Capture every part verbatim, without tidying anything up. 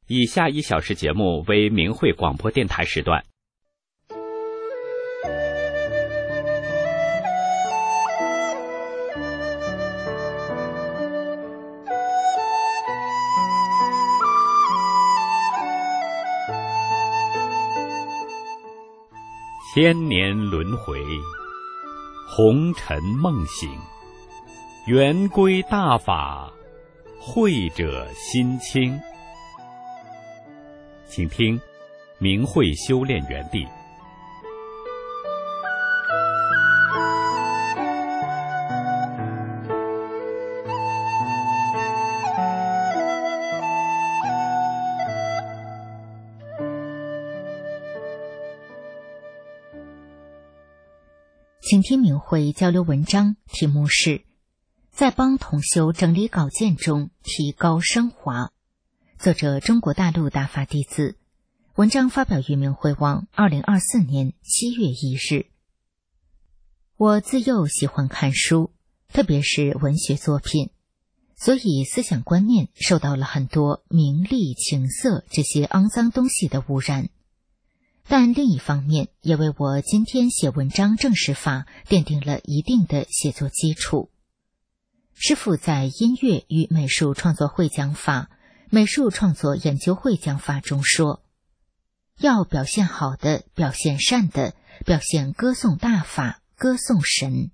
以下一小时节目为明慧广播电台时段。千年轮回，红尘梦醒，圆归大法，慧者心清。请听明慧修炼园地。 请听明慧交流文章，题目是在帮同修整理稿件中提高升华，作者中国大陆大法弟子，文章发表于明慧网二零二四年七月一日。我自幼喜欢看书，特别是文学作品，所以思想观念受到了很多名利情色这些肮脏东西的污染。但另一方面也为我今天写文章正式法奠定了一定的写作基础。师父在音乐与美术创作会讲法、美术创作研究会讲法中说，要表现好的、表现善的、表现歌颂大法、歌颂神。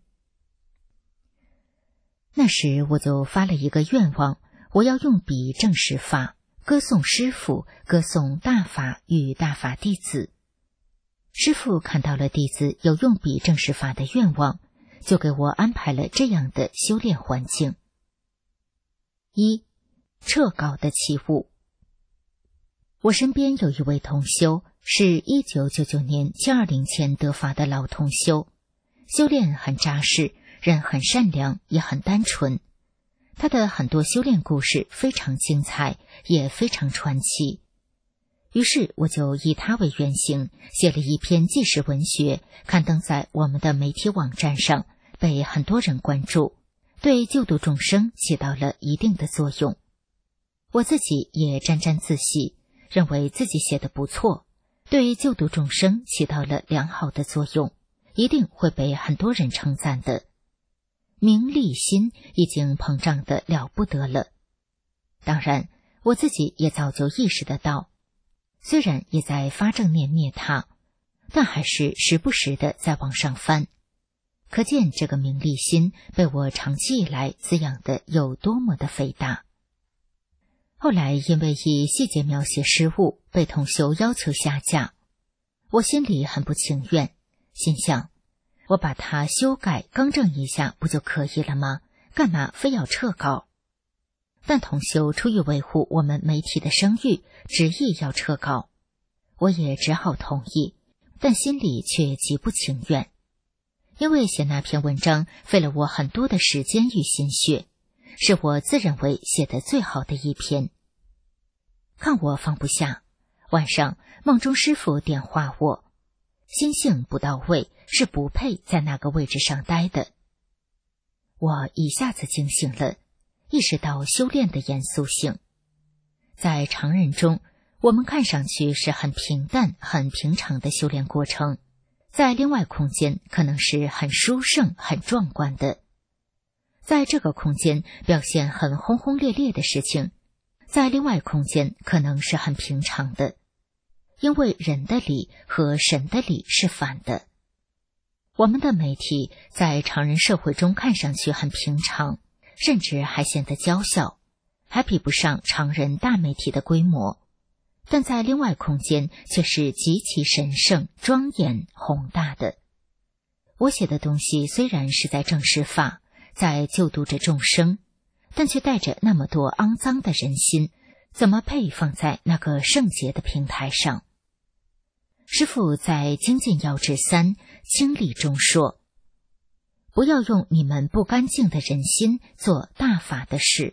那时我就发了一个愿望，我要用笔正实法，歌颂师父，歌颂大法与大法弟子。师父看到了弟子有用笔正实法的愿望，就给我安排了这样的修炼环境。一、撤稿的起舞。我身边有一位同修，是一九九九年七二零前得法的老同修，修炼很扎实，人很善良，也很单纯。他的很多修炼故事非常精彩，也非常传奇。于是我就以他为原型，写了一篇纪实文学，刊登在我们的媒体网站上，被很多人关注，对救度众生起到了一定的作用。我自己也沾沾自喜，认为自己写得不错，对救度众生起到了良好的作用，一定会被很多人称赞的。名利心已经膨胀得了不得了。当然，我自己也早就意识得到，虽然也在发正念灭他，但还是时不时的在往上翻，可见这个名利心被我长期以来滋养的有多么的肥大。后来因为以细节描写失误，被同修要求下架，我心里很不情愿，心想我把它修改更正一下不就可以了吗？干嘛非要撤稿？但同修出于维护我们媒体的声誉，执意要撤稿，我也只好同意，但心里却极不情愿。因为写那篇文章费了我很多的时间与心血，是我自认为写得最好的一篇。看我放不下，晚上梦中师父点化我，心性不到位，是不配在那个位置上待的。我一下子惊醒了，意识到修炼的严肃性。在常人中，我们看上去是很平淡、很平常的修炼过程，在另外空间可能是很殊胜、很壮观的。在这个空间表现很轰轰烈烈的事情，在另外空间可能是很平常的。因为人的理和神的理是反的。我们的媒体在常人社会中看上去很平常，甚至还显得娇小，还比不上常人大媒体的规模，但在另外空间却是极其神圣、庄严、宏大的。我写的东西虽然是在正视法，在救度着众生，但却带着那么多肮脏的人心，怎么配放在那个圣洁的平台上？师父在精进要旨三清理中说，不要用你们不干净的人心做大法的事。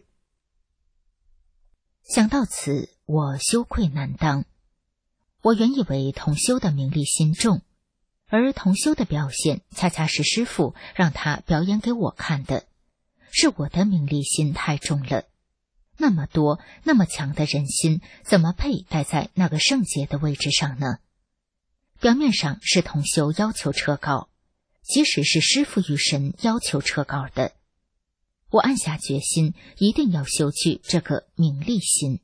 想到此，我羞愧难当。我原以为同修的名利心重，而同修的表现恰恰是师父让他表演给我看的，是我的名利心太重了。 那么多那么强的人心，怎么配待在那个圣洁的位置上呢？表面上是同修要求撤稿，其实是师父与神要求撤稿的。我暗下决心，一定要修去这个名利心。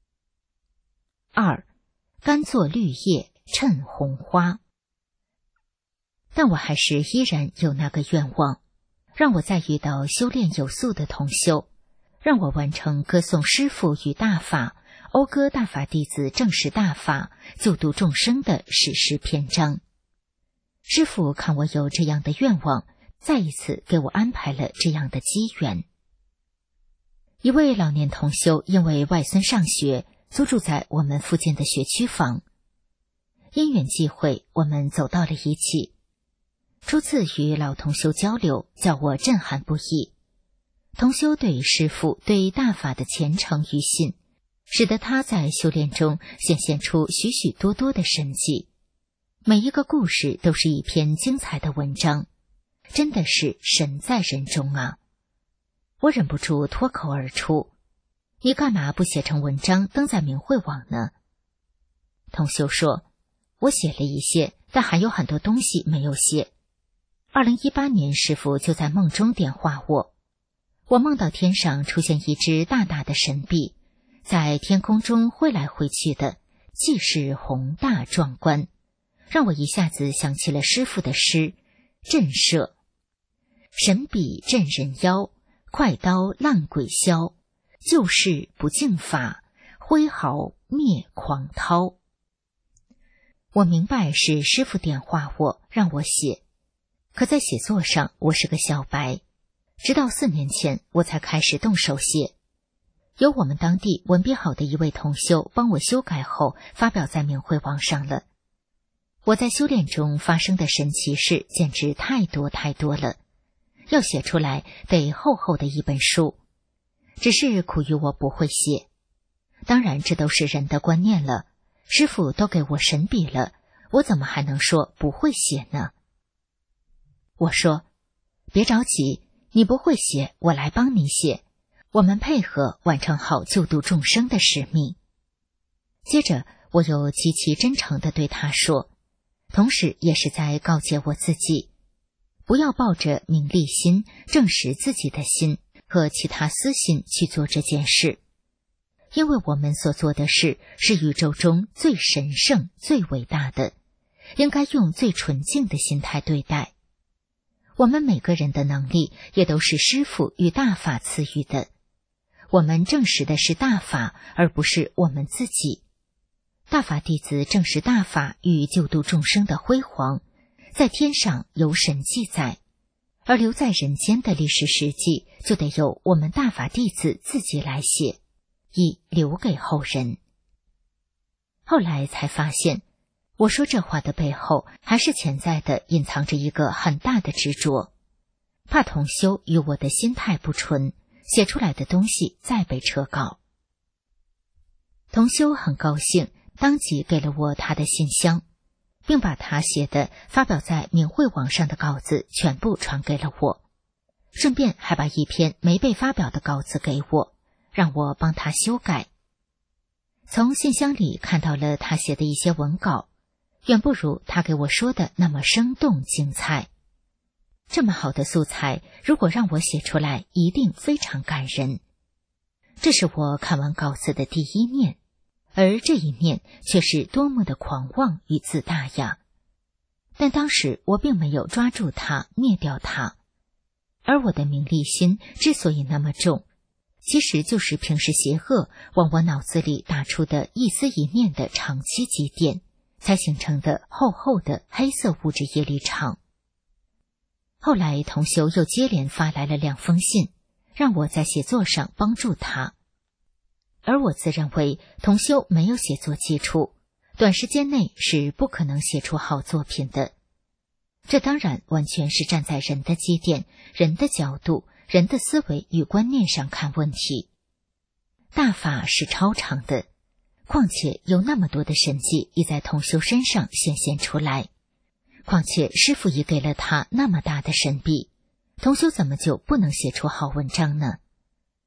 二，甘作绿叶衬红花。但我还是依然有那个愿望，让我再遇到修炼有素的同修，让我完成歌颂师父与大法，讴歌大法弟子正实大法，救度众生的史诗篇章。师父看我有这样的愿望，再一次给我安排了这样的机缘。一位老年同修因为外孙上学，租住在我们附近的学区房。因缘际会，我们走到了一起。初次与老同修交流，叫我震撼不已。同修对师父对大法的虔诚与信，使得他在修炼中显现出许许多多的神迹。每一个故事都是一篇精彩的文章，真的是神在人中啊！我忍不住脱口而出：“你干嘛不写成文章登在明慧网呢？”同修说：“我写了一些，但还有很多东西没有写。二零一八年师父就在梦中点化我，我梦到天上出现一只大大的神臂，在天空中挥来挥去的，气势宏大壮观，让我一下子想起了师父的诗：震慑，神臂震人妖，快刀烂鬼消，救世不敬法，挥毫灭狂涛。我明白是师父点化我，让我写。可在写作上，我是个小白，直到四年前我才开始动手写。由我们当地文笔好的一位同修帮我修改后，发表在明慧网上了。我在修炼中发生的神奇事简直太多太多了，要写出来得厚厚的一本书，只是苦于我不会写。当然这都是人的观念了，师父都给我神笔了，我怎么还能说不会写呢？我说：“别着急，你不会写，我来帮你写，我们配合完成好救度众生的使命。”接着我又极其真诚地对他说，同时也是在告诫我自己，不要抱着名利心、证实自己的心和其他私心去做这件事，因为我们所做的事是宇宙中最神圣、最伟大的，应该用最纯净的心态对待。我们每个人的能力也都是师父与大法赐予的，我们证实的是大法，而不是我们自己。大法弟子证实大法与救度众生的辉煌，在天上由神记载，而留在人间的历史事迹就得由我们大法弟子自己来写，以留给后人。后来才发现，我说这话的背后，还是潜在的隐藏着一个很大的执着，怕同修与我的心态不纯，写出来的东西再被撤稿。同修很高兴，当即给了我他的信箱，并把他写的发表在明慧网上的稿子全部传给了我，顺便还把一篇没被发表的稿子给我，让我帮他修改。从信箱里看到了他写的一些文稿，远不如他给我说的那么生动精彩。这么好的素材，如果让我写出来，一定非常感人。这是我看完稿子的第一面，而这一面却是多么的狂妄与自大呀！但当时我并没有抓住它，灭掉它。而我的名利心之所以那么重，其实就是平时邪恶往我脑子里打出的一丝一念的长期积淀，才形成的厚厚的黑色物质业力场。后来同修又接连发来了两封信，让我在写作上帮助他。而我自认为同修没有写作基础，短时间内是不可能写出好作品的。这当然完全是站在人的基点、人的角度、人的思维与观念上看问题。大法是超常的，况且有那么多的神迹已在同修身上显现出来，况且师父已给了他那么大的神臂，同修怎么就不能写出好文章呢？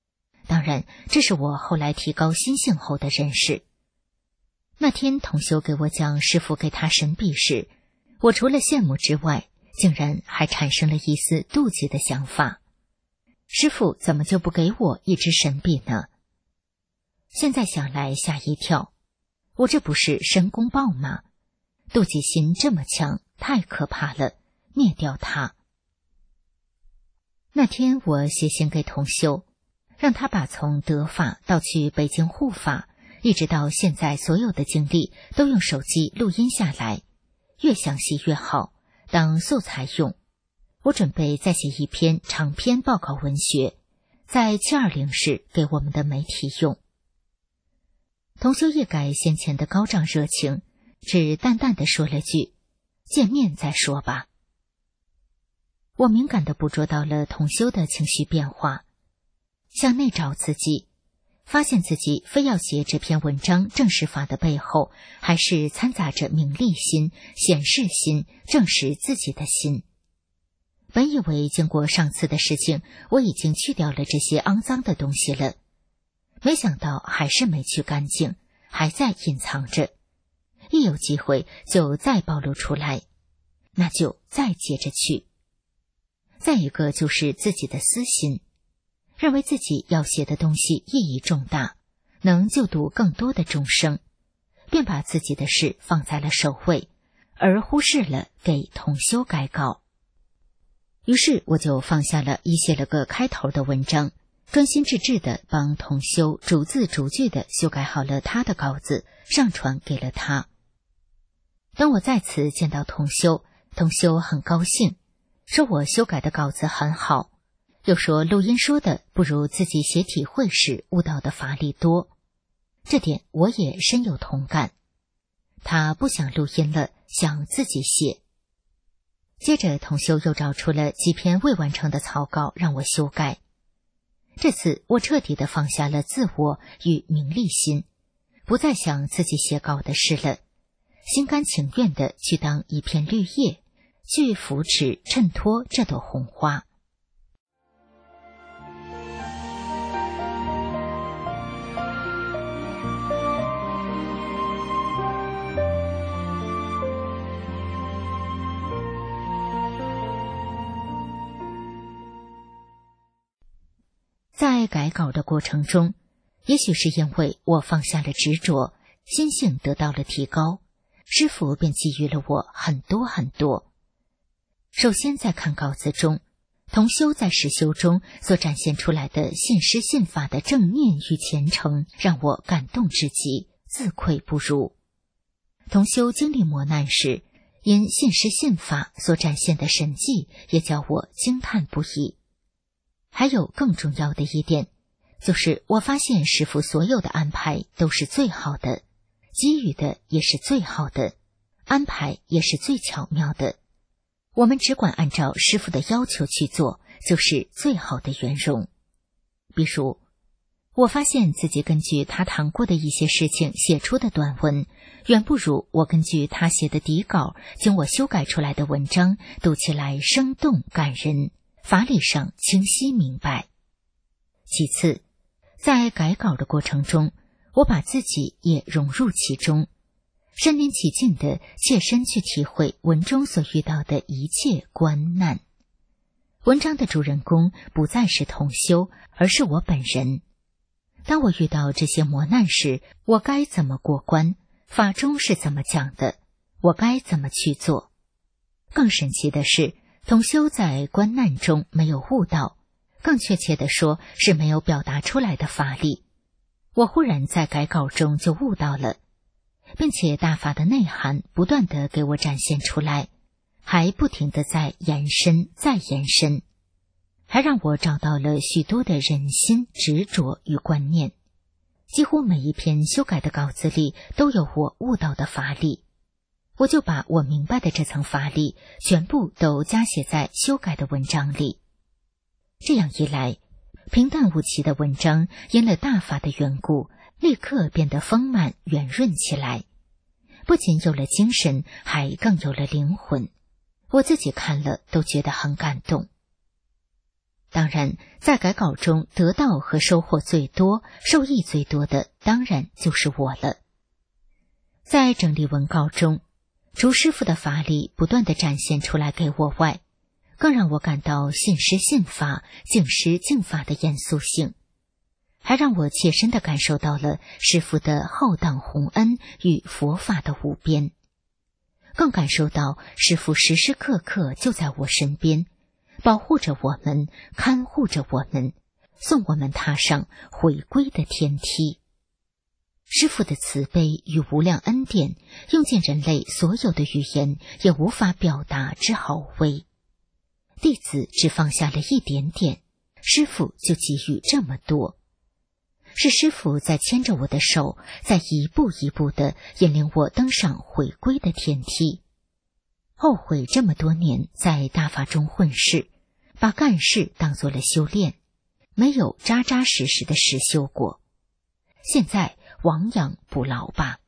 当然，这是我后来提高心性后的认识。那天同修给我讲师父给他神笔时，我除了羡慕之外，竟然还产生了一丝妒忌的想法。师父怎么就不给我一支神笔呢？现在想来吓一跳，我这不是申公豹吗？妒忌心这么强，太可怕了，灭掉它。那天我写信给同修，让他把从德法到去北京护法，一直到现在所有的经历都用手机录音下来，越详细越好，当素材用。我准备再写一篇长篇报告文学，在七二零时给我们的媒体用。同修一改先前的高涨热情，只淡淡地说了句：“见面再说吧。”我敏感地捕捉到了同修的情绪变化，向内找自己，发现自己非要写这篇文章正视法的背后，还是掺杂着名利心、显示心、证实自己的心。本以为经过上次的事情，我已经去掉了这些肮脏的东西了，没想到还是没去干净，还在隐藏着。一有机会就再暴露出来，那就再接着去。再一个就是自己的私心，认为自己要写的东西意义重大，能救度更多的众生，便把自己的事放在了首位，而忽视了给同修改稿。于是我就放下了已写了个开头的文章，专心致志地帮同修逐字逐句地修改好了他的稿子，上传给了他。当我再次见到同修，同修很高兴，说我修改的稿子很好，又说录音说的不如自己写体会时悟到的法力多，这点我也深有同感。他不想录音了，想自己写。接着同修又找出了几篇未完成的草稿让我修改。这次我彻底地放下了自我与名利心，不再想自己写稿的事了，心甘情愿地去当一片绿叶，去扶持衬托这朵红花。在改稿的过程中，也许是因为我放下了执着，心性得到了提高，师父便给予了我很多很多。首先在看稿子中，同修在实修中所展现出来的信师信法的正念与虔诚，让我感动至极，自愧不如。同修经历磨难时，因信师信法所展现的神迹，也叫我惊叹不已。还有更重要的一点，就是我发现师父所有的安排都是最好的，给予的也是最好的，安排也是最巧妙的。我们只管按照师父的要求去做，就是最好的圆融。比如，我发现自己根据他谈过的一些事情写出的短文，远不如我根据他写的底稿经我修改出来的文章读起来生动感人，法理上清晰明白。其次，在改稿的过程中，我把自己也融入其中，身临其境地切身去体会文中所遇到的一切关难。文章的主人公不再是同修，而是我本人。当我遇到这些磨难时，我该怎么过关？法中是怎么讲的？我该怎么去做？更神奇的是，同修在关难中没有悟到，更确切地说是没有表达出来的法力。我忽然在改稿中就悟到了，并且大法的内涵不断地给我展现出来，还不停地在延伸再延伸，还让我找到了许多的人心执着与观念。几乎每一篇修改的稿子里都有我悟到的法力，我就把我明白的这层法力全部都加写在修改的文章里。这样一来，平淡无奇的文章因了大法的缘故，立刻变得丰满圆润起来，不仅有了精神，还更有了灵魂。我自己看了都觉得很感动。 当然，在改稿中得到和收获最多、受益最多的，当然就是我了。在整理文稿中，除师傅的法力不断地展现出来给我外，更让我感到信师信法、敬师敬法的严肃性，还让我切身地感受到了师父的浩荡宏恩与佛法的无边，更感受到师父时时刻刻就在我身边，保护着我们，看护着我们，送我们踏上回归的天梯。师父的慈悲与无量恩典，用尽人类所有的语言也无法表达之豪微。弟子只放下了一点点，师父就给予这么多。是师父在牵着我的手，在一步一步地引领我登上回归的天梯。后悔这么多年在大法中混世，把干事当作了修炼，没有扎扎实实的实修过。现在亡羊补牢吧。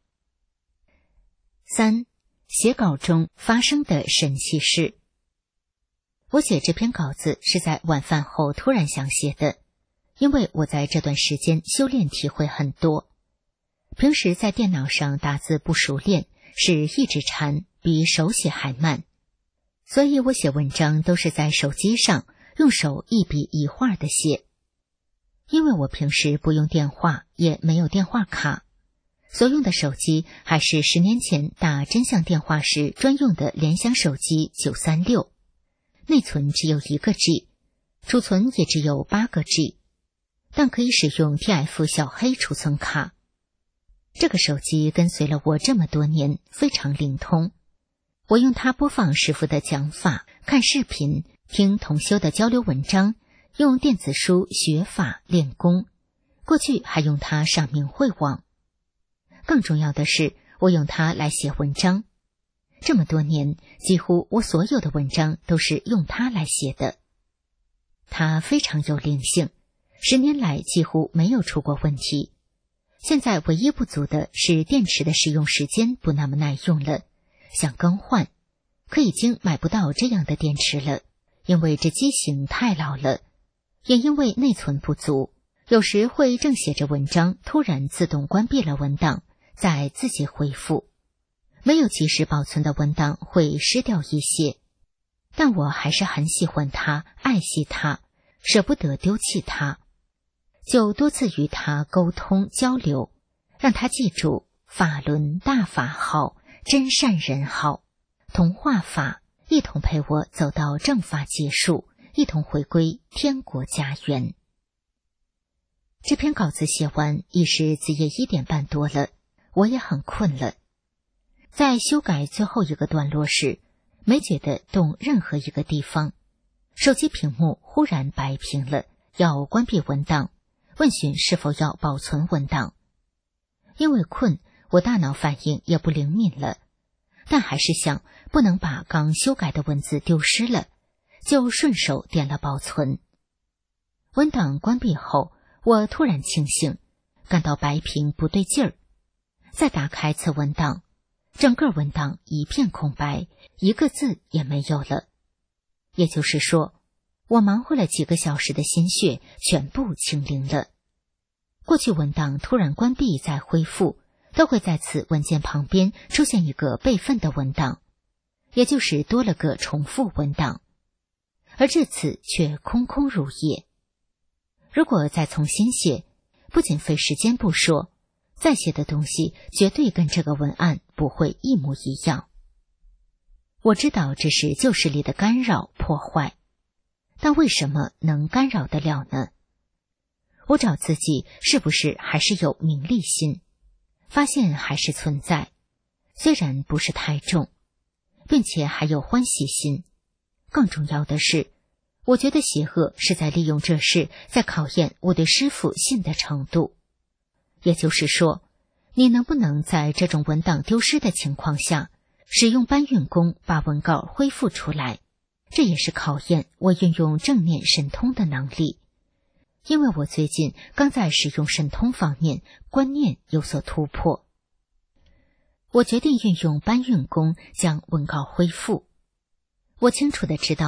三、写稿中发生的神奇事。我写这篇稿子是在晚饭后突然想写的，因为我在这段时间修炼体会很多。平时在电脑上打字不熟练，是一指禅，比手写还慢，所以我写文章都是在手机上用手一笔一画的写。因为我平时不用电话，也没有电话卡，所用的手机还是十年前打真相电话时专用的联想手机九三六，内存只有一个 G， 储存也只有八个 G， 但可以使用 T F 小黑储存卡。这个手机跟随了我这么多年，非常灵通。我用它播放师父的讲法，看视频，听同修的交流文章，用电子书学法练功，过去还用它上明慧网。更重要的是，我用它来写文章。这么多年，几乎我所有的文章都是用它来写的。它非常有灵性，十年来几乎没有出过问题。现在唯一不足的是电池的使用时间不那么耐用了，想更换，可已经买不到这样的电池了，因为这机型太老了，也因为内存不足，有时会正写着文章，突然自动关闭了文档，再自己恢复。没有及时保存的文档会失掉一些，但我还是很喜欢它，爱惜它，舍不得丢弃它，就多次与他沟通交流，让他记住法轮大法好，真善人好，同化法，一同陪我走到正法结束，一同回归天国家园。这篇稿子写完已是子夜一点半多了，我也很困了。在修改最后一个段落时，没觉得动任何一个地方，手机屏幕忽然白屏了，要关闭文档，问询是否要保存文档。因为困，我大脑反应也不灵敏了，但还是想不能把刚修改的文字丢失了，就顺手点了保存。文档关闭后，我突然清醒，感到白屏不对劲儿，再打开此文档，整个文档一片空白，一个字也没有了。也就是说，我忙活了几个小时的心血全部清零了。过去文档突然关闭再恢复，都会在此文件旁边出现一个备份的文档，也就是多了个重复文档，而这次却空空如也。如果再重新写，不仅费时间不说，再写的东西绝对跟这个文案不会一模一样。我知道这是旧势力的干扰破坏，但为什么能干扰得了呢？我找自己是不是还是有名利心，发现还是存在，虽然不是太重，并且还有欢喜心。更重要的是，我觉得邪恶是在利用这事在考验我对师父信的程度。也就是说，你能不能在这种文档丢失的情况下，使用搬运工把文稿恢复出来，这也是考验我运用正念神通的能力。因为我最近刚在使用神通方面观念有所突破，我决定运用搬运工将文稿恢复。我清楚地知道，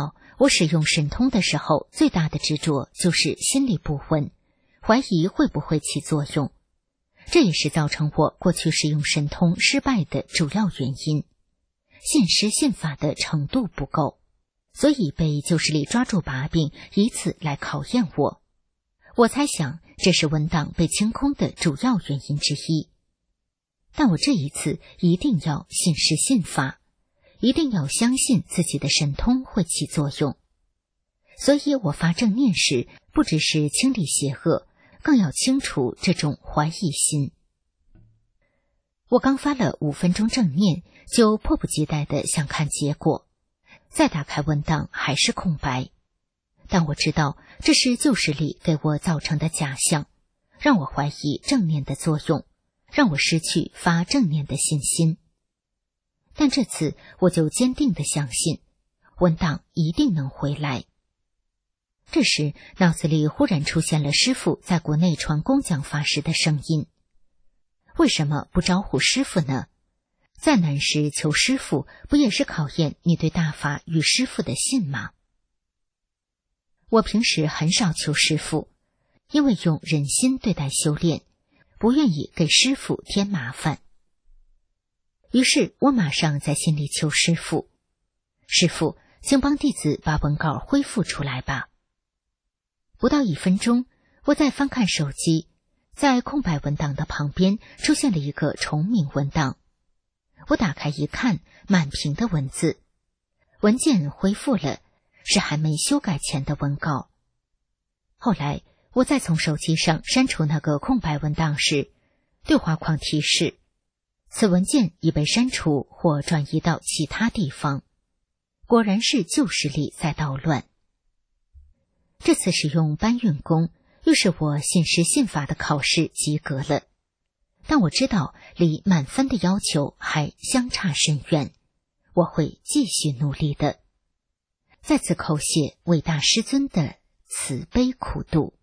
我使用神通的时候，最大的执着就是心里不稳，怀疑会不会起作用。这也是造成我过去使用神通失败的主要原因。信施信法的程度不够，所以被旧势力抓住把柄，以此来考验我。我猜想这是文档被清空的主要原因之一。但我这一次一定要信施信法，一定要相信自己的神通会起作用。所以我发正念时，不只是清理邪恶，更要清除这种怀疑心。我刚发了五分钟正念，就迫不及待地想看结果。再打开文档还是空白，但我知道这是旧势力给我造成的假象，让我怀疑正念的作用，让我失去发正念的信心。但这次我就坚定地相信，文档一定能回来。这时脑子里忽然出现了师父在国内传功讲法时的声音。为什么不招呼师父呢？在难时求师父，不也是考验你对大法与师父的信吗？我平时很少求师父，因为用忍心对待修炼，不愿意给师父添麻烦。于是我马上在心里求师父，师父，请帮弟子把文稿恢复出来吧。不到一分钟，我再翻看手机，在空白文档的旁边出现了一个重名文档。我打开一看，满屏的文字，文件恢复了，是还没修改前的文稿。后来我再从手机上删除那个空白文档时，对话框提示此文件已被删除或转移到其他地方。果然是旧势力在捣乱。这次使用搬运工，又是我信施信法的考试及格了，但我知道离满分的要求还相差甚远，我会继续努力的。再次叩谢伟大师尊的慈悲苦度。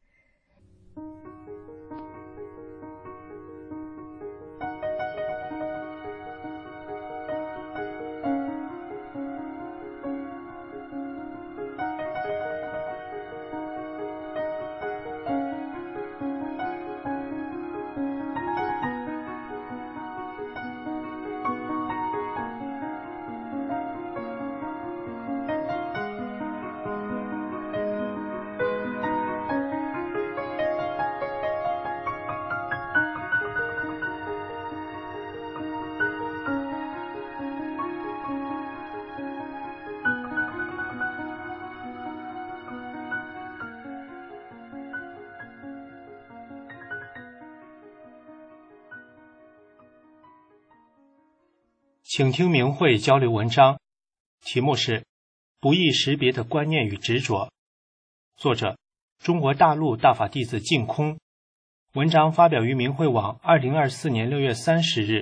请听明慧交流文章，题目是不易识别的观念与执着，作者中国大陆大法弟子净空，文章发表于明慧网二零二四年六月三十日。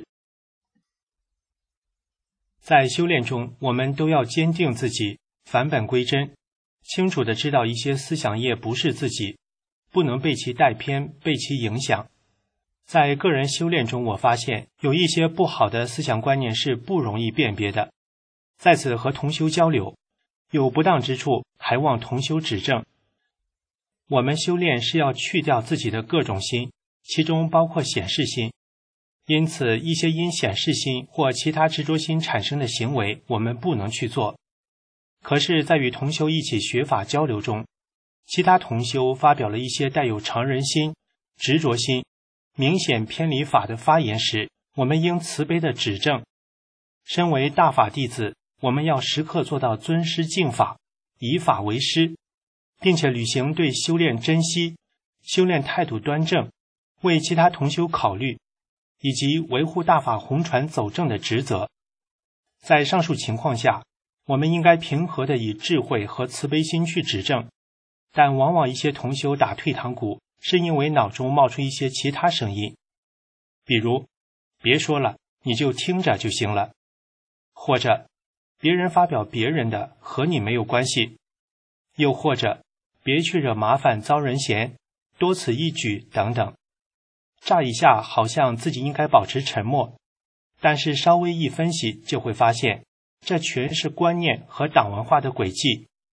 在修炼中，我们都要坚定自己，返本归真，清楚地知道一些思想业不是自己，不能被其带偏，被其影响。在个人修炼中，我发现有一些不好的思想观念是不容易辨别的。在此和同修交流，有不当之处，还望同修指正。我们修炼是要去掉自己的各种心，其中包括显示心。因此，一些因显示心或其他执着心产生的行为，我们不能去做。可是，在与同修一起学法交流中，其他同修发表了一些带有成人心、执着心、明显偏离法的发言时，我们应慈悲的指正。身为大法弟子，我们要时刻做到尊师敬法，以法为师，并且履行对修炼珍惜、修炼态度端正、为其他同修考虑，以及维护大法弘传走正的职责。在上述情况下，我们应该平和地以智慧和慈悲心去指正，但往往一些同修打退堂鼓，是因为脑中冒出一些其他声音，比如别说了，你就听着就行了，或者别人发表别人的和你没有关系，又或者别去惹麻烦遭人嫌，多此一举等等。乍一下好像自己应该保持沉默，但是稍微一分析就会发现，这全是观念和党文化的轨迹，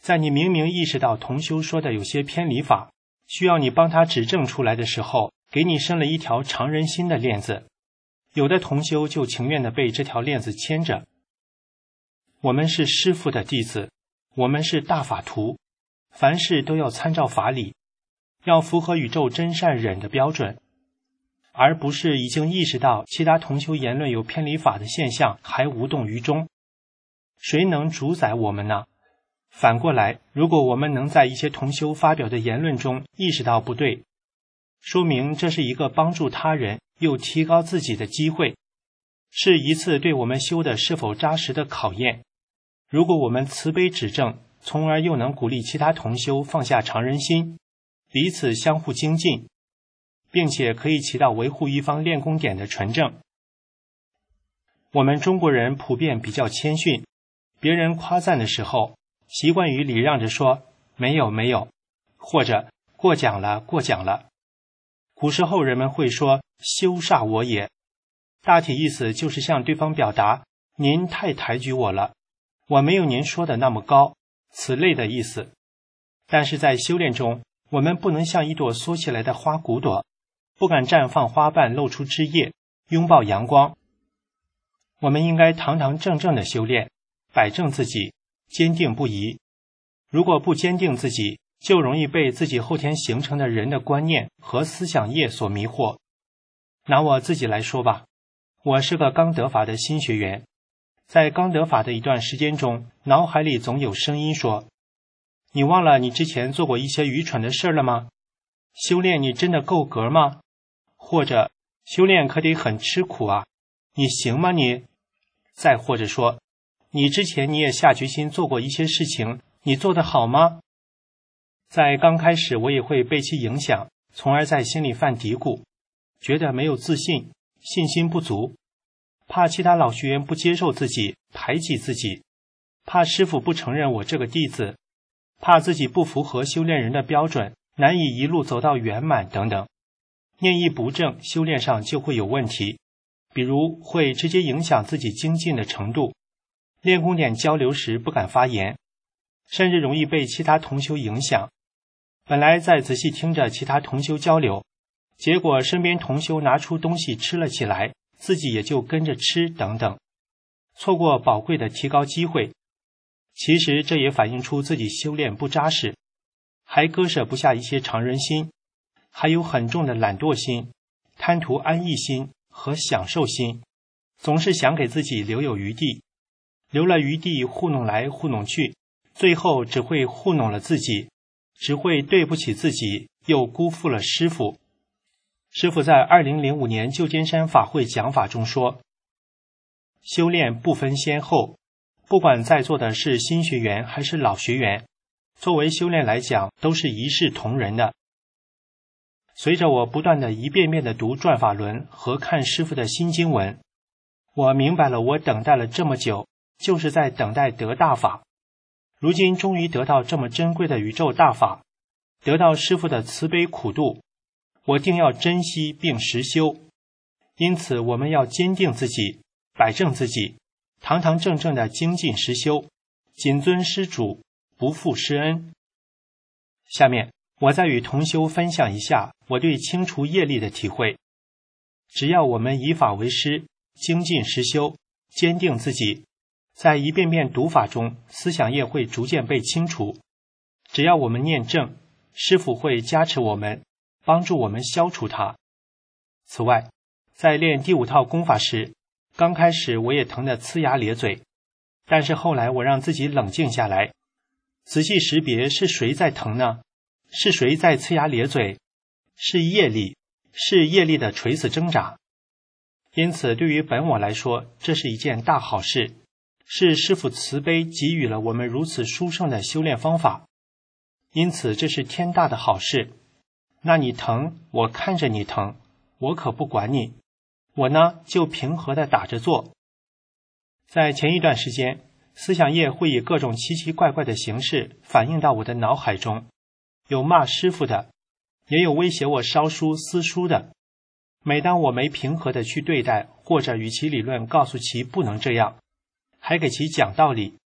在你明明意识到同修说的有些偏离法，需要你帮他指正出来的时候，给你伸了一条常人心的链子，有的同修就情愿地被这条链子牵着。我们是师父的弟子，我们是大法徒，凡事都要参照法理，要符合宇宙真善忍的标准，而不是已经意识到其他同修言论有偏离法的现象还无动于衷。谁能主宰我们呢？反过来，如果我们能在一些同修发表的言论中意识到不对，说明这是一个帮助他人又提高自己的机会，是一次对我们修的是否扎实的考验。如果我们慈悲指正，从而又能鼓励其他同修放下常人心，彼此相互精进，并且可以起到维护一方练功点的纯正。我们中国人普遍比较谦逊，别人夸赞的时候习惯于礼让着说没有没有，或者过奖了过奖了。古时候人们会说羞煞我也，大体意思就是向对方表达您太抬举我了，我没有您说的那么高，此类的意思。但是在修炼中，我们不能像一朵缩起来的花骨朵，不敢绽放花瓣露出枝叶，拥抱阳光。我们应该堂堂正正的修炼，摆正自己，坚定不移。如果不坚定自己，就容易被自己后天形成的人的观念和思想业所迷惑。拿我自己来说吧，我是个刚得法的新学员，在刚得法的一段时间中，脑海里总有声音说，你忘了你之前做过一些愚蠢的事了吗？修炼你真的够格吗？或者修炼可得很吃苦啊，你行吗你？再或者说，你之前你也下决心做过一些事情，你做得好吗？在刚开始我也会被其影响，从而在心里犯嘀咕，觉得没有自信，信心不足，怕其他老学员不接受自己，排挤自己，怕师父不承认我这个弟子，怕自己不符合修炼人的标准，难以一路走到圆满等等。念意不正，修炼上就会有问题，比如会直接影响自己精进的程度，练功点交流时不敢发言，甚至容易被其他同修影响。本来在仔细听着其他同修交流，结果身边同修拿出东西吃了起来，自己也就跟着吃等等，错过宝贵的提高机会。其实这也反映出自己修炼不扎实，还割舍不下一些常人心，还有很重的懒惰心、贪图安逸心和享受心，总是想给自己留有余地，留了余地糊弄来糊弄去，最后只会糊弄了自己，只会对不起自己，又辜负了师父。师父在二零零五年旧金山法会讲法中说，修炼不分先后，不管在座的是新学员还是老学员，作为修炼来讲都是一视同仁的。随着我不断的一遍遍的读转法轮和看师父的新经文，我明白了我等待了这么久，就是在等待得大法。如今终于得到这么珍贵的宇宙大法，得到师父的慈悲苦度，我定要珍惜并实修。因此我们要坚定自己，摆正自己，堂堂正正的精进实修，谨遵师主，不负师恩。下面我再与同修分享一下我对清除业力的体会。只要我们以法为师，精进实修，坚定自己，在一遍遍读法中，思想业会逐渐被清除。只要我们念正，师父会加持我们，帮助我们消除它。此外，在练第五套功法时，刚开始我也疼得呲牙咧嘴，但是后来我让自己冷静下来，仔细识别是谁在疼呢？是谁在呲牙咧嘴？是业力，是业力的垂死挣扎。因此对于本我来说，这是一件大好事，是师父慈悲给予了我们如此殊胜的修炼方法，因此这是天大的好事。那你疼，我看着你疼，我可不管你，我呢就平和地打着坐。在前一段时间，思想业会以各种奇奇怪怪的形式反映到我的脑海中，有骂师父的，也有威胁我烧书撕书的。每当我没平和地去对待，或者与其理论告诉其不能这样，还给其讲道理，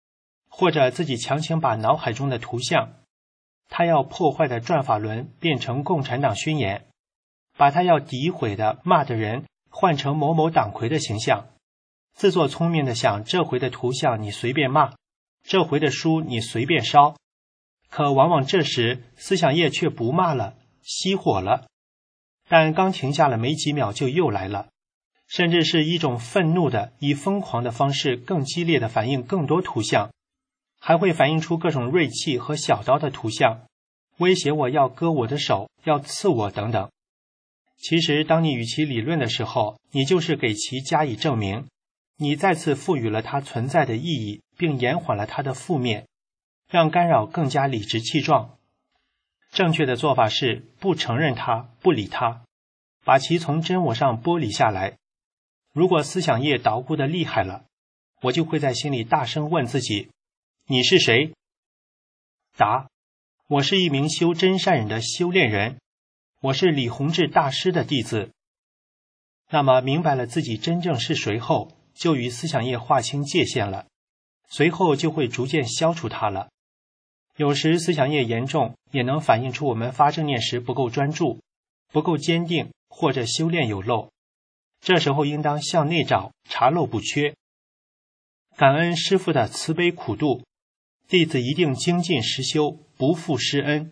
或者自己强行把脑海中的图像，他要破坏的转法轮变成共产党宣言，把他要诋毁的骂的人换成某某党魁的形象，自作聪明的想这回的图像你随便骂，这回的书你随便烧，可往往这时思想业却不骂了，熄火了，但刚停下了没几秒就又来了，甚至是一种愤怒的以疯狂的方式更激烈的反应更多图像，还会反映出各种锐气和小刀的图像，威胁我要割我的手，要刺我等等。其实当你与其理论的时候，你就是给其加以证明，你再次赋予了它存在的意义，并延缓了它的负面，让干扰更加理直气壮。正确的做法是不承认它，不理它，把其从真我上剥离下来。如果思想业捣鼓得厉害了，我就会在心里大声问自己，你是谁？答，我是一名修真善忍的修炼人，我是李洪志大师的弟子。那么明白了自己真正是谁后，就与思想业划清界限了，随后就会逐渐消除它了。有时思想业严重，也能反映出我们发正念时不够专注，不够坚定，或者修炼有漏。这时候应当向内找，查漏补缺。感恩师父的慈悲苦度，弟子一定精进实修，不负师恩。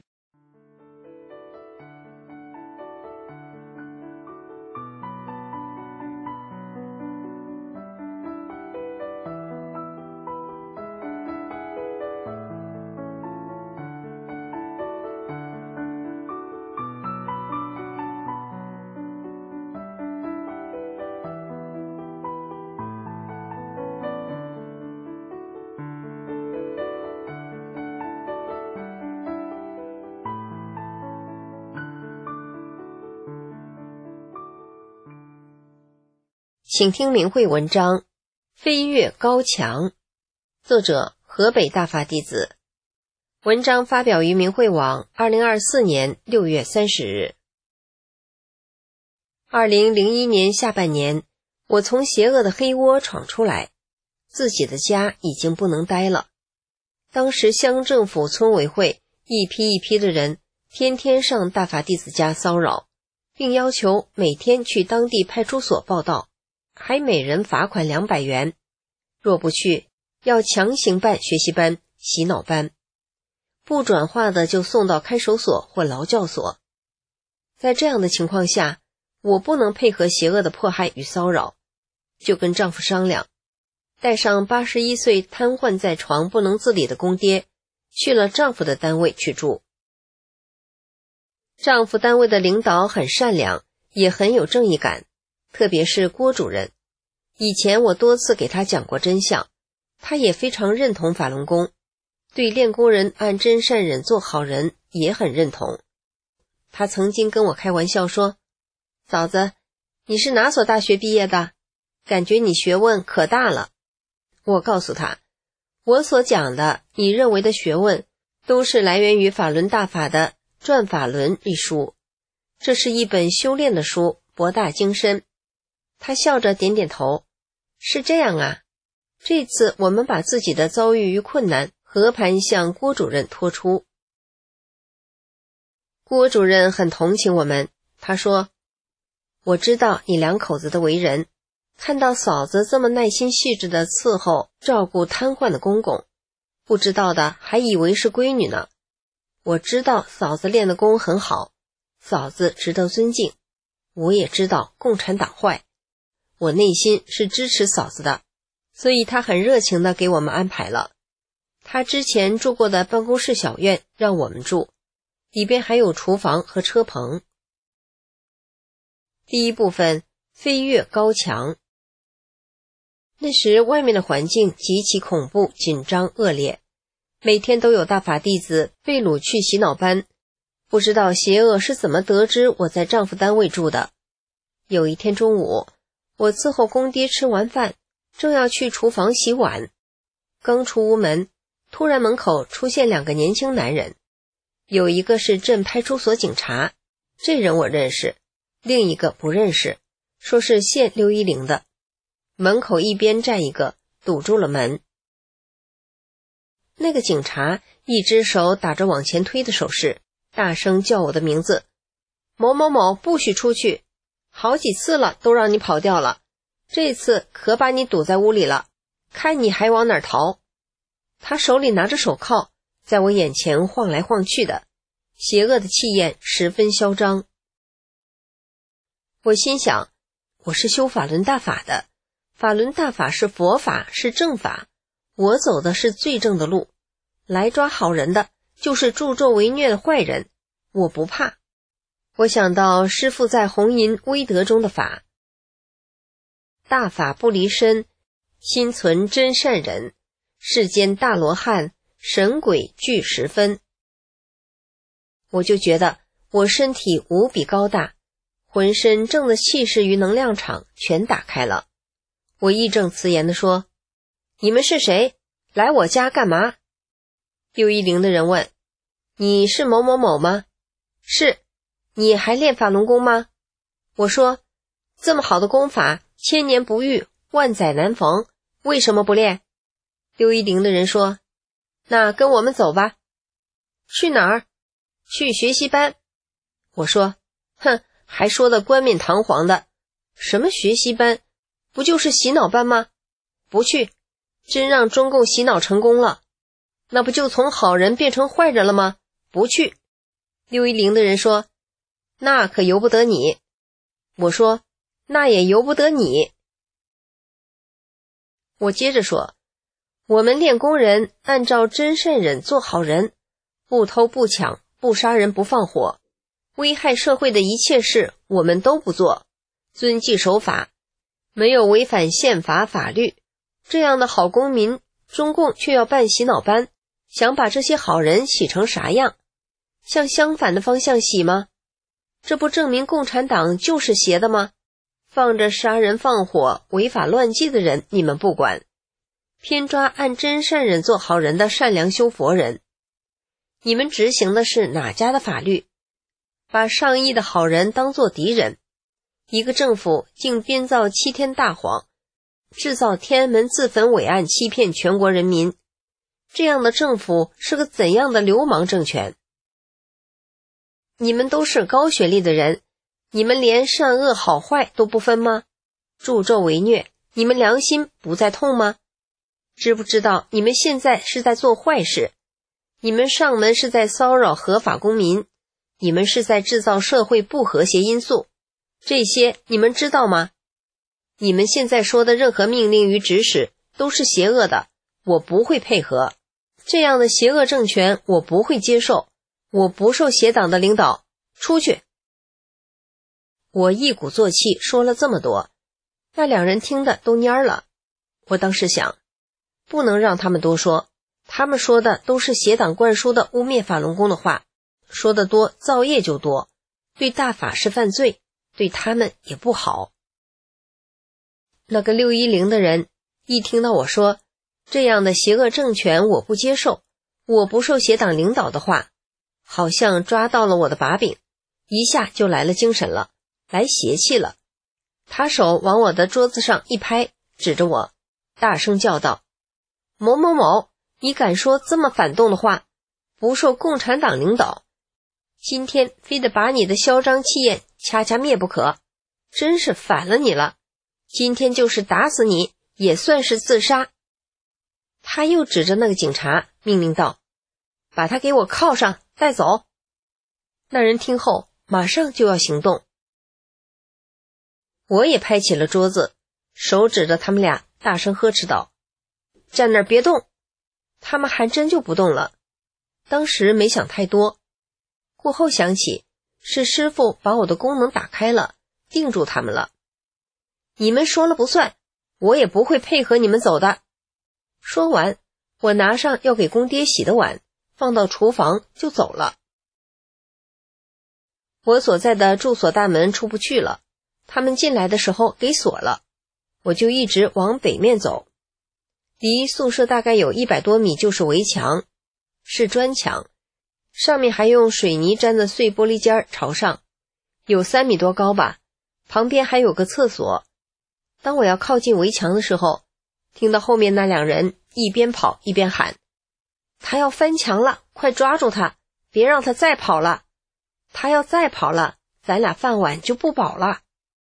请听明慧文章《飞越高墙》，作者河北大法弟子。文章发表于明慧网二零二四年六月三十日。二零零一年下半年，我从邪恶的黑窝闯出来，自己的家已经不能待了。当时乡政府村委会一批一批的人天天上大法弟子家骚扰，并要求每天去当地派出所报到，还每人罚款两百元，若不去，要强行办学习班、洗脑班，不转化的就送到看守所或劳教所。在这样的情况下，我不能配合邪恶的迫害与骚扰，就跟丈夫商量，带上八十一岁瘫痪在床不能自理的公爹，去了丈夫的单位去住。丈夫单位的领导很善良，也很有正义感，特别是郭主任。以前我多次给他讲过真相，他也非常认同法轮功，对练功人按真善忍做好人也很认同。他曾经跟我开玩笑说，嫂子，你是哪所大学毕业的？感觉你学问可大了。我告诉他，我所讲的你认为的学问，都是来源于法轮大法的《转法轮》一书，这是一本修炼的书，博大精深。他笑着点点头，是这样啊。这次我们把自己的遭遇与困难和盘向郭主任托出。郭主任很同情我们，他说，我知道你两口子的为人，看到嫂子这么耐心细致的伺候照顾瘫痪的公公，不知道的还以为是闺女呢。我知道嫂子练的功很好，嫂子值得尊敬，我也知道共产党坏，我内心是支持嫂子的，所以她很热情地给我们安排了。她之前住过的办公室小院让我们住，里边还有厨房和车棚。第一部分，飞越高墙。那时外面的环境极其恐怖、紧张、恶劣，每天都有大法弟子被掳去洗脑班。不知道邪恶是怎么得知我在丈夫单位住的。有一天中午，我伺候公爹吃完饭，正要去厨房洗碗，刚出屋门，突然门口出现两个年轻男人，有一个是镇派出所警察，这人我认识，另一个不认识，说是县六一零的。门口一边站一个，堵住了门。 那个警察一只手打着往前推的手势，大声叫我的名字，某某某，不许出去，好几次了都让你跑掉了，这次可把你堵在屋里了，看你还往哪儿逃。他手里拿着手铐，在我眼前晃来晃去的，邪恶的气焰十分嚣张。我心想，我是修法轮大法的，法轮大法是佛法，是正法，我走的是最正的路，来抓好人的就是助纣为虐的坏人，我不怕。我想到师父在弘淫威德中的法，大法不离身，心存真善人，世间大罗汉神鬼俱十分。我就觉得我身体无比高大，浑身正的气势与能量场全打开了。我义正辞严地说，你们是谁？来我家干嘛？六一零的人问，你是某某某吗？是。你还练法轮功吗？我说，这么好的功法，千年不遇，万载难逢，为什么不练？六一零的人说，那跟我们走吧。去哪儿？去学习班。我说，哼，还说的冠冕堂皇的，什么学习班，不就是洗脑班吗？不去，真让中共洗脑成功了，那不就从好人变成坏人了吗？不去。六一零的人说，那可由不得你。我说，那也由不得你。我接着说，我们练功人按照真善忍做好人，不偷不抢，不杀人不放火，危害社会的一切事我们都不做，遵纪守法，没有违反宪法法律，这样的好公民，中共却要办洗脑班，想把这些好人洗成啥样？向相反的方向洗吗？这不证明共产党就是邪的吗？放着杀人放火违法乱纪的人你们不管，偏抓按真善忍做好人的善良修佛人。你们执行的是哪家的法律？把上亿的好人当作敌人，一个政府竟编造七天大谎，制造天安门自焚伪案，欺骗全国人民，这样的政府是个怎样的流氓政权？你们都是高学历的人，你们连善恶好坏都不分吗？助纣为虐，你们良心不再痛吗？知不知道你们现在是在做坏事？你们上门是在骚扰合法公民，你们是在制造社会不和谐因素，这些你们知道吗？你们现在说的任何命令与指使都是邪恶的，我不会配合，这样的邪恶政权我不会接受，我不受邪党的领导，出去。我一鼓作气说了这么多，那两人听的都蔫了。我当时想，不能让他们多说，他们说的都是邪党灌输的污蔑法轮功的话，说得多造业就多，对大法是犯罪，对他们也不好。那个六一零的人一听到我说这样的邪恶政权我不接受，我不受邪党领导的话，好像抓到了我的把柄，一下就来了精神了，来邪气了。他手往我的桌子上一拍，指着我大声叫道，某某某，你敢说这么反动的话，不受共产党领导，今天非得把你的嚣张气焰掐掐灭不可，真是反了你了，今天就是打死你也算是自杀。他又指着那个警察命令道，把他给我铐上带走。那人听后马上就要行动。我也拍起了桌子，手指着他们俩大声呵斥道，站那儿别动。他们还真就不动了。当时没想太多，过后想起是师父把我的功能打开了，定住他们了。你们说了不算，我也不会配合你们走的。说完，我拿上要给公爹洗的碗，放到厨房就走了。我所在的住所大门出不去了，他们进来的时候给锁了，我就一直往北面走。离宿舍大概有一百多米就是围墙，是砖墙，上面还用水泥粘的碎玻璃尖朝上，有三米多高吧，旁边还有个厕所。当我要靠近围墙的时候，听到后面那两人一边跑一边喊， 他要翻墙了，快抓住他，别让他再跑了。他要再跑了，咱俩饭碗就不保了。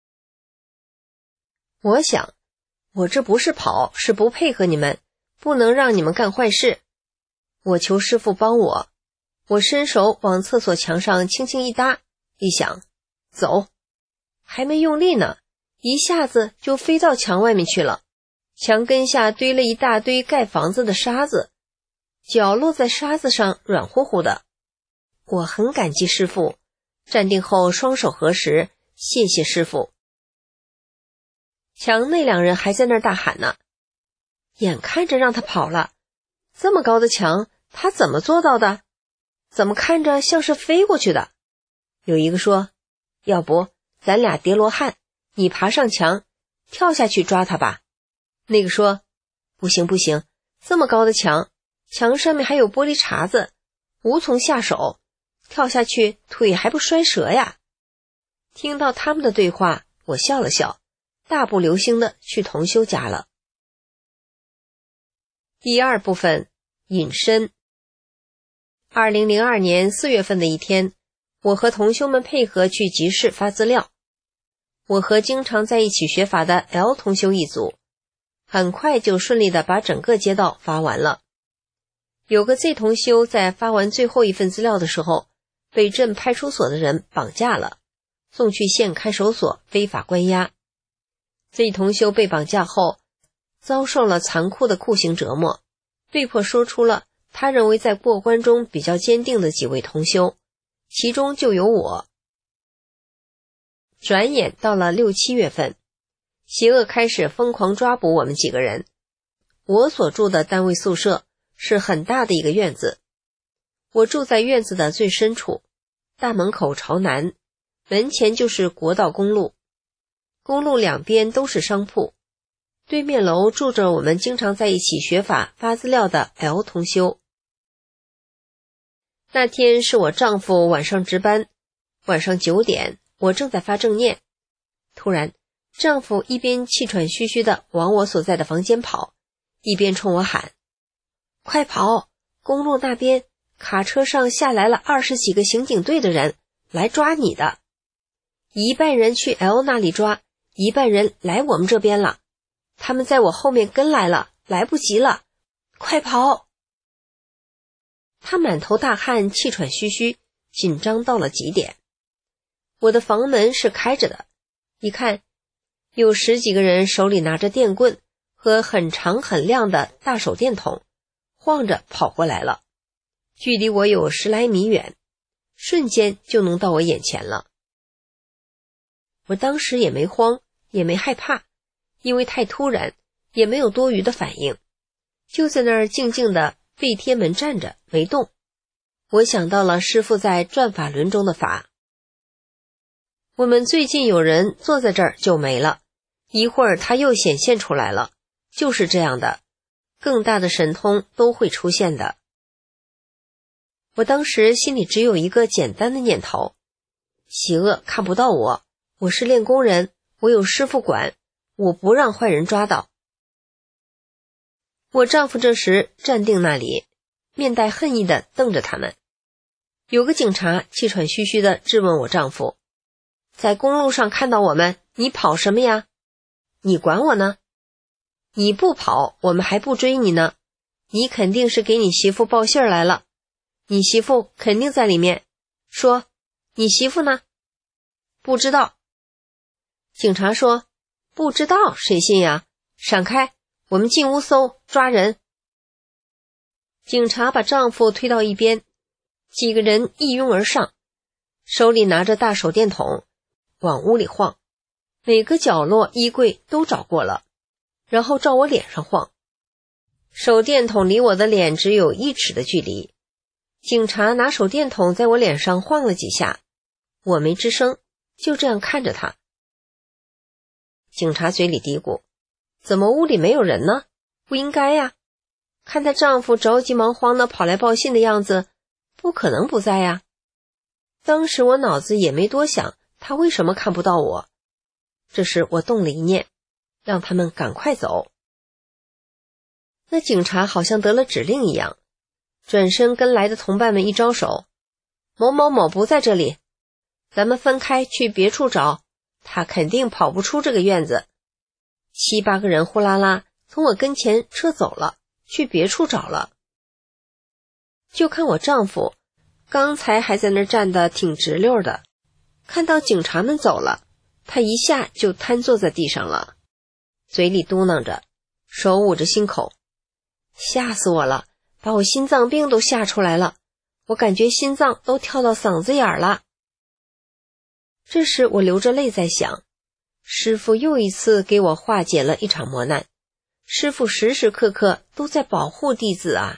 我想，我这不是跑，是不配合你们，不能让你们干坏事。我求师傅帮我，我伸手往厕所墙上轻轻一搭，一想，走，还没用力呢，一下子就飞到墙外面去了。墙根下堆了一大堆盖房子的沙子，脚落在沙子上软乎乎的。我很感激师傅，站定后双手合十，谢谢师傅。墙内两人还在那儿大喊呢，眼看着让他跑了，这么高的墙他怎么做到的？怎么看着像是飞过去的？有一个说，要不咱俩叠罗汉，你爬上墙跳下去抓他吧。那个说，不行不行，这么高的墙，墙上面还有玻璃碴子，无从下手，跳下去腿还不摔折呀。听到他们的对话，我笑了笑，大步流星的去同修家了。第二部分，隐身。二零零二年四月份的一天，我和同修们配合去集市发资料。我和经常在一起学法的 L 同修一组，很快就顺利的把整个街道发完了。有个 Z 同修在发完最后一份资料的时候，被镇派出所的人绑架了，送去县看守所非法关押。Z 同修被绑架后，遭受了残酷的酷刑折磨，被迫说出了他认为在过关中比较坚定的几位同修，其中就有我。转眼到了六七月份，邪恶开始疯狂抓捕我们几个人。我所住的单位宿舍是很大的一个院子，我住在院子的最深处，大门口朝南，门前就是国道公路，公路两边都是商铺，对面楼住着我们经常在一起学法发资料的 L 同修。那天是我丈夫晚上值班，晚上九点，我正在发正念，突然丈夫一边气喘吁吁地往我所在的房间跑，一边冲我喊，快跑，公路那边卡车上下来了二十几个刑警队的人来抓你的，一半人去 L 那里抓，一半人来我们这边了，他们在我后面跟来了，来不及了，快跑。他满头大汗，气喘吁吁，紧张到了极点。我的房门是开着的，一看有十几个人手里拿着电棍和很长很亮的大手电筒，晃着跑过来了，距离我有十来米远，瞬间就能到我眼前了。我当时也没慌，也没害怕，因为太突然，也没有多余的反应，就在那儿静静的背贴门站着没动。我想到了师父在转法轮中的法，我们最近有人坐在这儿就没了，一会儿他又显现出来了，就是这样的，更大的神通都会出现的。我当时心里只有一个简单的念头，邪恶看不到我，我是练功人，我有师父管，我不让坏人抓到。我丈夫这时站定那里，面带恨意地瞪着他们。有个警察气喘吁吁地质问我丈夫，在公路上看到我们，你跑什么呀？你管我呢？你不跑，我们还不追你呢。你肯定是给你媳妇报信儿来了，你媳妇肯定在里面。说，你媳妇呢？不知道。警察说，不知道谁信呀？闪开，我们进屋搜，抓人。警察把丈夫推到一边，几个人一拥而上，手里拿着大手电筒，往屋里晃，每个角落衣柜都找过了，然后照我脸上晃。手电筒离我的脸只有一尺的距离，警察拿手电筒在我脸上晃了几下，我没吱声，就这样看着他。警察嘴里嘀咕，怎么屋里没有人呢？不应该呀，看她丈夫着急忙慌地跑来报信的样子，不可能不在呀。当时我脑子也没多想，他为什么看不到我？这时我动了一念，让他们赶快走。那警察好像得了指令一样， 转身跟来的同伴们一招手，某某某不在这里，咱们分开去别处找，他肯定跑不出这个院子。七八个人呼啦啦从我跟前撤走了，去别处找了。就看我丈夫刚才还在那儿站得挺直溜的，看到警察们走了，他一下就瘫坐在地上了，嘴里嘟囔着，手捂着心口，吓死我了，把我心脏病都吓出来了，我感觉心脏都跳到嗓子眼儿了。这时我流着泪在想，师父又一次给我化解了一场磨难，师父时时刻刻都在保护弟子啊。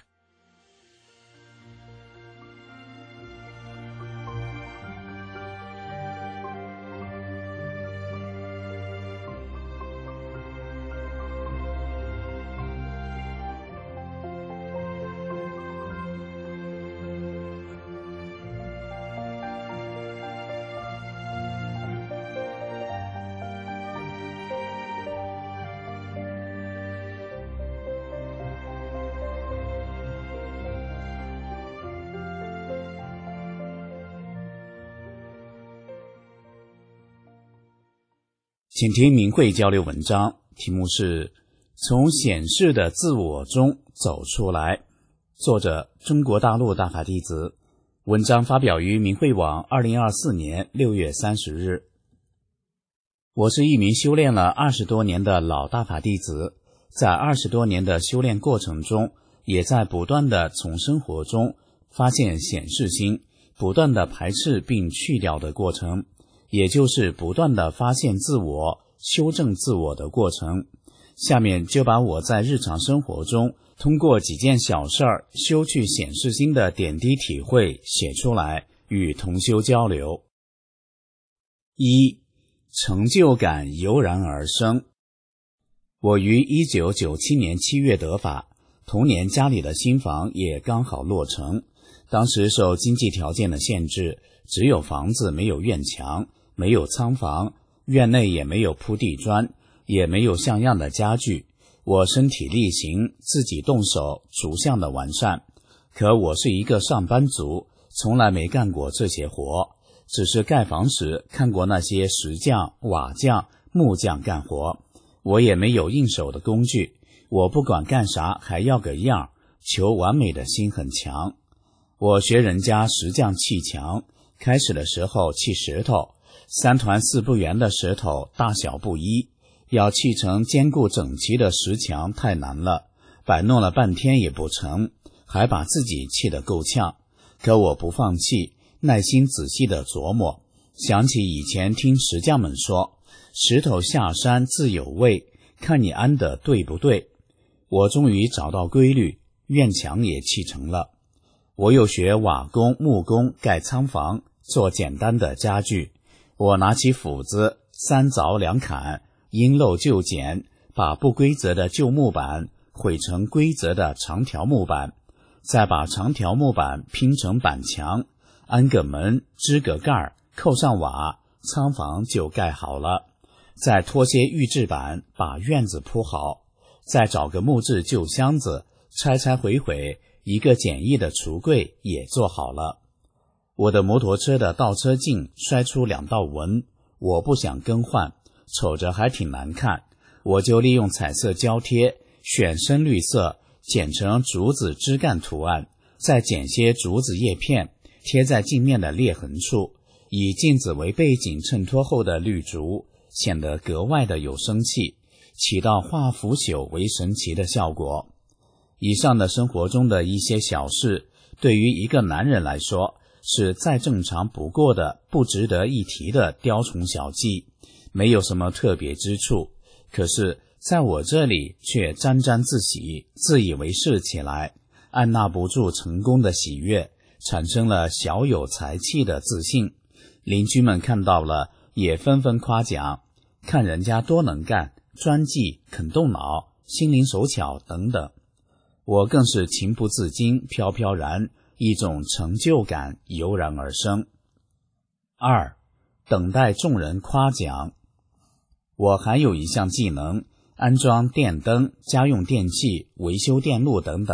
请听明慧交流文章，题目是从显示的自我中走出来，作者中国大陆大法弟子，文章发表于明慧网二零二四年六月三十日。我是一名修炼了二十多年的老大法弟子，在二十多年的修炼过程中，也在不断的从生活中发现显示心，不断的排斥并去掉的过程，也就是不断的发现自我、修正自我的过程。下面就把我在日常生活中通过几件小事儿修去显示心的点滴体会写出来，与同修交流。一、成就感油然而生。我于一九九七年七月得法，同年家里的新房也刚好落成。当时受经济条件的限制，只有房子没有院墙，没有仓房，院内也没有铺地砖，也没有像样的家具。我身体力行，自己动手逐项的完善。可我是一个上班族，从来没干过这些活，只是盖房时看过那些石匠、瓦匠、木匠干活。我也没有应手的工具，我不管干啥还要个样，求完美的心很强。我学人家石匠砌墙，开始的时候砌石头，三团四不圆的石头大小不一，要砌成坚固整齐的石墙太难了，摆弄了半天也不成，还把自己气得够呛。可我不放弃，耐心仔细地琢磨，想起以前听石匠们说，石头下山自有味，看你安得对不对。我终于找到规律，院墙也砌成了。我又学瓦工、木工盖仓房，做简单的家具。我拿起斧子，三凿两砍，因漏就剪，把不规则的旧木板毁成规则的长条木板，再把长条木板拼成板墙，安个门，支个盖，扣上瓦，仓房就盖好了。再拖些预制板，把院子铺好，再找个木质旧箱子，拆拆毁毁，一个简易的橱柜也做好了。我的摩托车的倒车镜摔出两道纹，我不想更换，瞅着还挺难看，我就利用彩色胶贴，选深绿色，剪成竹子枝干图案，再剪些竹子叶片，贴在镜面的裂痕处，以镜子为背景衬托后的绿竹，显得格外的有生气，起到化腐朽为神奇的效果。以上的生活中的一些小事，对于一个男人来说，是再正常不过的不值得一提的雕虫小技，没有什么特别之处，可是在我这里却沾沾自喜，自以为是起来，按捺不住成功的喜悦，产生了小有才气的自信。邻居们看到了也纷纷夸奖，看人家多能干，专技，肯动脑，心灵手巧等等。我更是情不自禁，飘飘然，一种成就感油然而生。二、等待众人夸奖。我还有一项技能，安装电灯、家用电器、维修电路等等，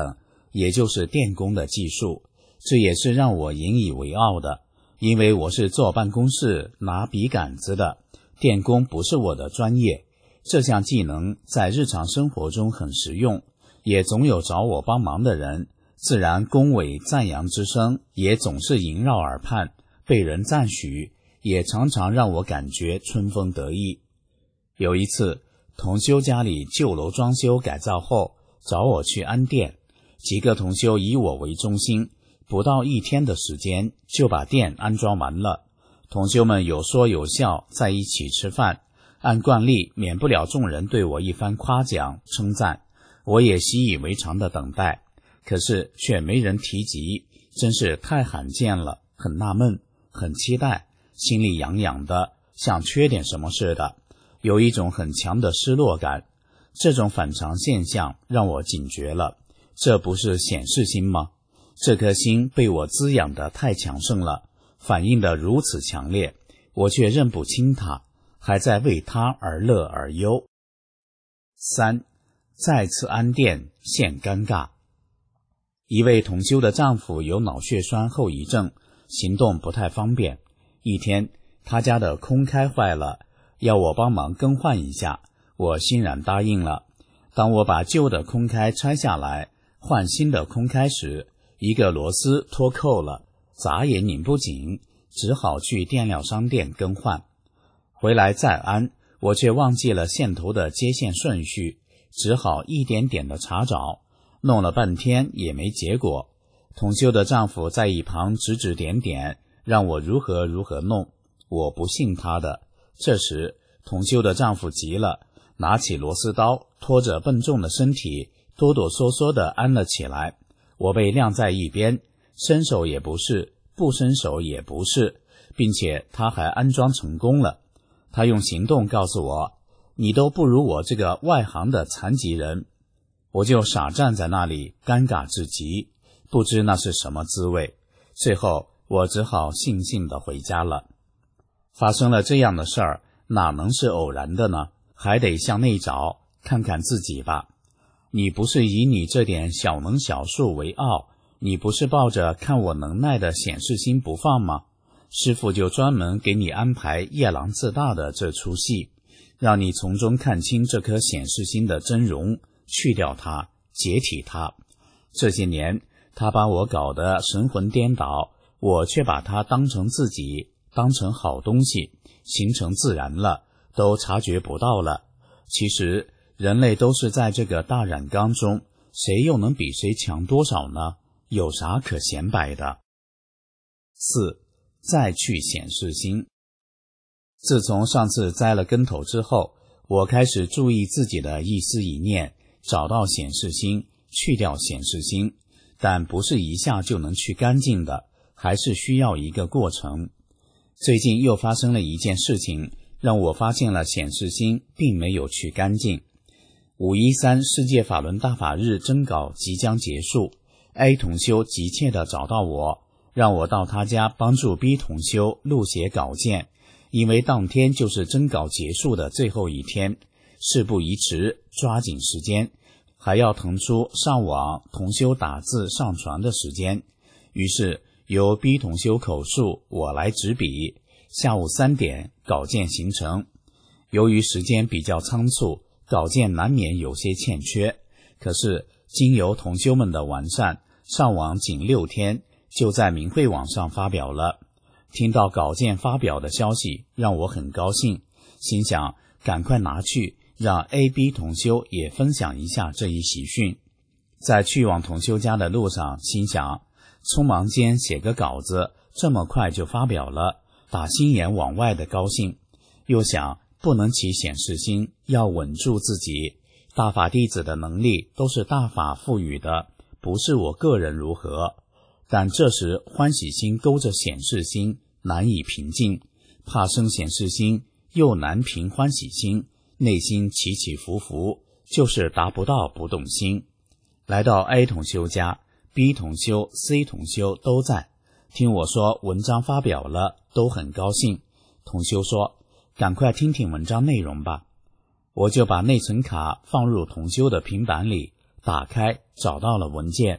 也就是电工的技术，这也是让我引以为傲的，因为我是坐办公室拿笔杆子的，电工不是我的专业。这项技能在日常生活中很实用，也总有找我帮忙的人，自然恭维赞扬之声也总是萦绕耳畔，被人赞许，也常常让我感觉春风得意。有一次，同修家里旧楼装修改造后，找我去安电，几个同修以我为中心，不到一天的时间就把电安装完了。同修们有说有笑，在一起吃饭，按惯例免不了众人对我一番夸奖称赞，我也习以为常的等待，可是却没人提及，真是太罕见了，很纳闷，很期待，心里痒痒的，像缺点什么似的，有一种很强的失落感。这种反常现象让我警觉了，这不是显示心吗？这颗心被我滋养得太强盛了，反应得如此强烈，我却认不清它，还在为他而乐而忧。三，再次安电现尴尬。一位同修的丈夫有脑血栓后遗症，行动不太方便。一天，他家的空开坏了，要我帮忙更换一下，我欣然答应了。当我把旧的空开拆下来，换新的空开时，一个螺丝脱扣了，闸也拧不紧，只好去电料商店更换。回来再安，我却忘记了线头的接线顺序，只好一点点的查找，弄了半天也没结果。同修的丈夫在一旁指指点点，让我如何如何弄，我不信他的。这时同修的丈夫急了，拿起螺丝刀，拖着笨重的身体哆哆嗦嗦地安了起来。我被晾在一边，伸手也不是，不伸手也不是，并且他还安装成功了。他用行动告诉我，你都不如我这个外行的残疾人。我就傻站在那里，尴尬至极，不知那是什么滋味。最后我只好悻悻地回家了。发生了这样的事儿，哪能是偶然的呢？还得向内找，看看自己吧。你不是以你这点小能小术为傲，你不是抱着看我能耐的显示心不放吗？师父就专门给你安排夜郎自大的这出戏，让你从中看清这颗显示心的真容，去掉它，解体它。这些年他把我搞得神魂颠倒，我却把它当成自己，当成好东西，形成自然了，都察觉不到了。其实人类都是在这个大染缸中，谁又能比谁强多少呢？有啥可显摆的？四，再去显示心。自从上次栽了跟头之后，我开始注意自己的一思一念，找到显示心，去掉显示心，但不是一下就能去干净的，还是需要一个过程。最近又发生了一件事情，让我发现了显示心并没有去干净。五一三世界法轮大法日征稿即将结束， A 同修急切地找到我，让我到他家帮助 B 同修录写稿件，因为当天就是征稿结束的最后一天，事不宜迟，抓紧时间，还要腾出上网同修打字上传的时间。于是由 B 同修口述，我来执笔，下午三点稿件形成。由于时间比较仓促，稿件难免有些欠缺，可是经由同修们的完善，上网仅六天就在明慧网上发表了。听到稿件发表的消息，让我很高兴，心想赶快拿去让 A、B 同修也分享一下这一喜讯。在去往同修家的路上，心想匆忙间写个稿子，这么快就发表了，打心眼往外的高兴。又想不能起显示心，要稳住自己，大法弟子的能力都是大法赋予的，不是我个人如何。但这时欢喜心勾着显示心，难以平静，怕生显示心，又难平欢喜心，内心起起伏伏，就是达不到不动心。来到 A 同修家， B 同修、C 同修都在，听我说文章发表了，都很高兴。同修说赶快听听文章内容吧。我就把内存卡放入同修的平板里，打开找到了文件，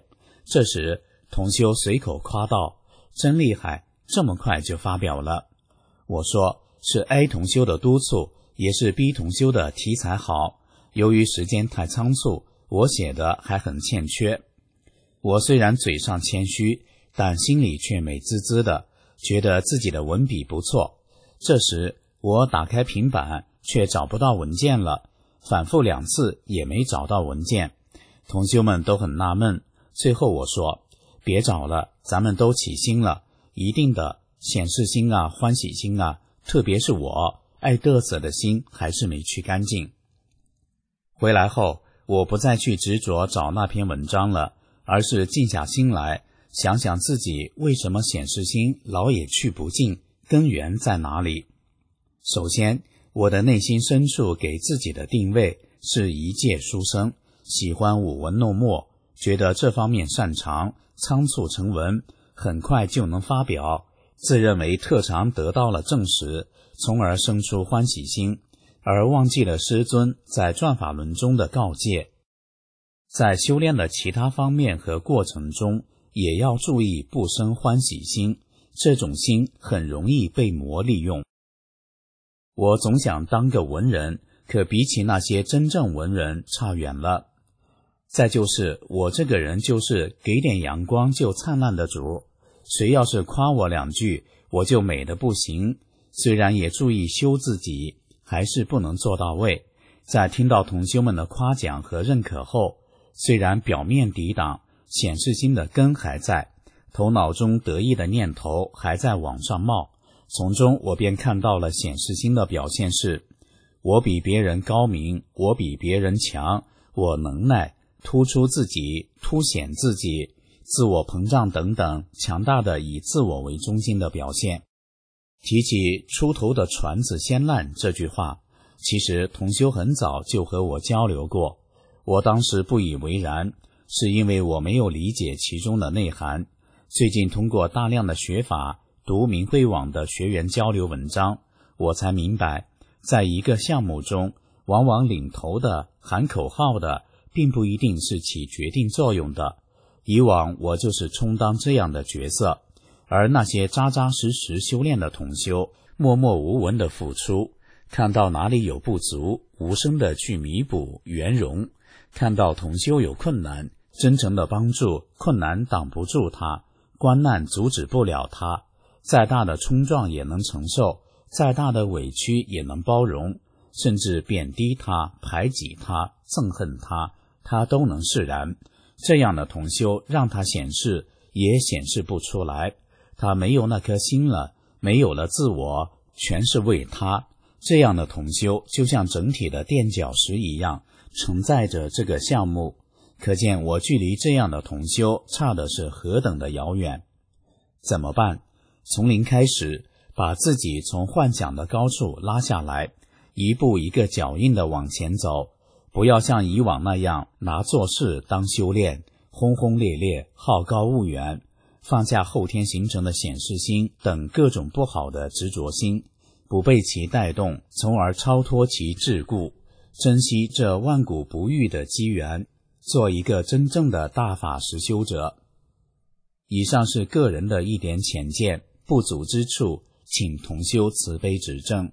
这时同修随口夸道：真厉害，这么快就发表了。我说是 A 同修的督促，也是 B 同修的题材好，由于时间太仓促，我写的还很欠缺。我虽然嘴上谦虚，但心里却美滋滋的，觉得自己的文笔不错。这时我打开平板，却找不到文件了，反复两次也没找到文件。同修们都很纳闷，最后我说：别找了，咱们都起心了，一定的显示心啊，欢喜心啊，特别是我爱嘚瑟的心还是没去干净。回来后，我不再去执着找那篇文章了，而是静下心来，想想自己为什么显示心老也去不尽，根源在哪里。首先，我的内心深处给自己的定位是一介书生，喜欢舞文弄墨，觉得这方面擅长，仓促成文，很快就能发表，自认为特长得到了证实，从而生出欢喜心，而忘记了师尊在转法轮中的告诫。在修炼的其他方面和过程中，也要注意不生欢喜心，这种心很容易被魔利用。我总想当个文人，可比起那些真正文人差远了。再就是我这个人就是给点阳光就灿烂的主，谁要是夸我两句，我就美得不行。虽然也注意修自己，还是不能做到位。在听到同修们的夸奖和认可后，虽然表面抵挡，显示心的根还在，头脑中得意的念头还在往上冒。从中我便看到了显示心的表现是：我比别人高明，我比别人强，我能耐，突出自己，凸显自己，自我膨胀等等，强大的以自我为中心的表现。提起出头的船子先烂这句话，其实同修很早就和我交流过，我当时不以为然，是因为我没有理解其中的内涵。最近通过大量的学法，读明慧网的学员交流文章，我才明白，在一个项目中，往往领头的喊口号的并不一定是起决定作用的。以往我就是充当这样的角色，而那些扎扎实实修炼的同修，默默无闻的付出，看到哪里有不足，无声的去弥补圆融，看到同修有困难，真诚的帮助，困难挡不住他，关难阻止不了他，再大的冲撞也能承受，再大的委屈也能包容，甚至贬低他，排挤他，憎恨他，他都能释然。这样的同修让他显示也显示不出来，他没有那颗心了，没有了自我，全是为他。这样的同修就像整体的垫脚石一样，承载着这个项目。可见我距离这样的同修差的是何等的遥远。怎么办？从零开始，把自己从幻想的高处拉下来，一步一个脚印的往前走，不要像以往那样拿做事当修炼，轰轰烈烈，好高骛远，放下后天形成的显示心等各种不好的执着心，不被其带动，从而超脱其桎梏，珍惜这万古不遇的机缘，做一个真正的大法实修者。以上是个人的一点浅见，不足之处，请同修慈悲指正。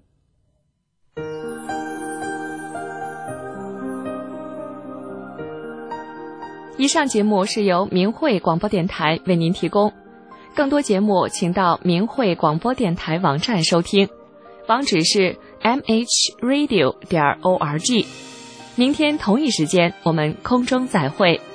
以上节目是由明慧广播电台为您提供，更多节目请到明慧广播电台网站收听，网址是 m h radio 点 org。明天同一时间我们空中再会。